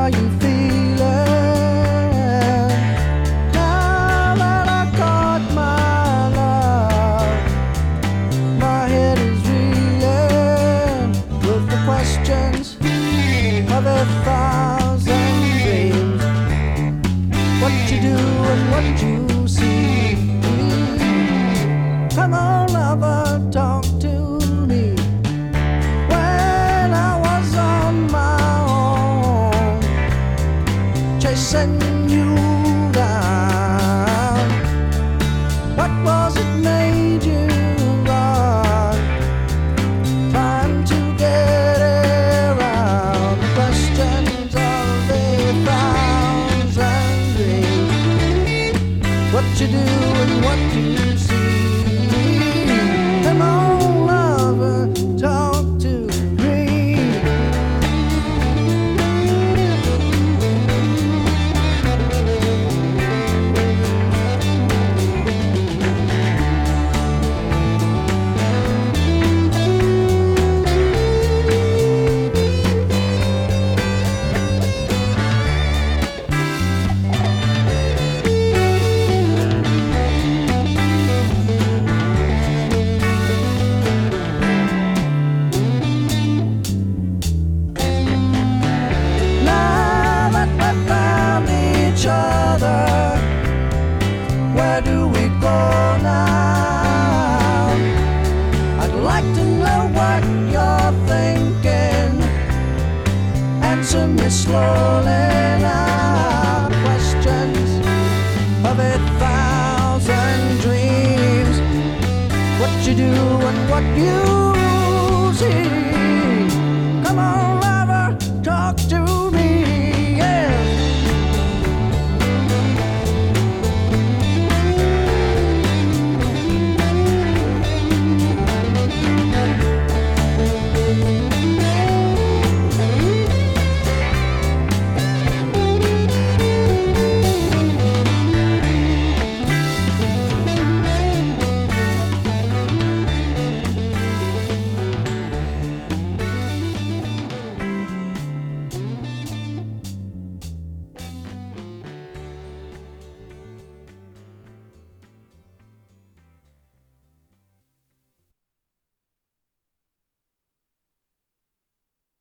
are you feeling? Now that I caught my love, my head is reeling with the questions of 1,000 dreams. What you do and what you see. Come on, lover, talk to me. When I was on my own, chasing you down, what was it made you run? Trying to get around the questions of 1,000 dreams. What you do and what you see. Come on, lover, talk to me. Where do we go now? I'd like to know what you're thinking. Answer me slowly now. Questions of 1,000 dreams. What you do and what you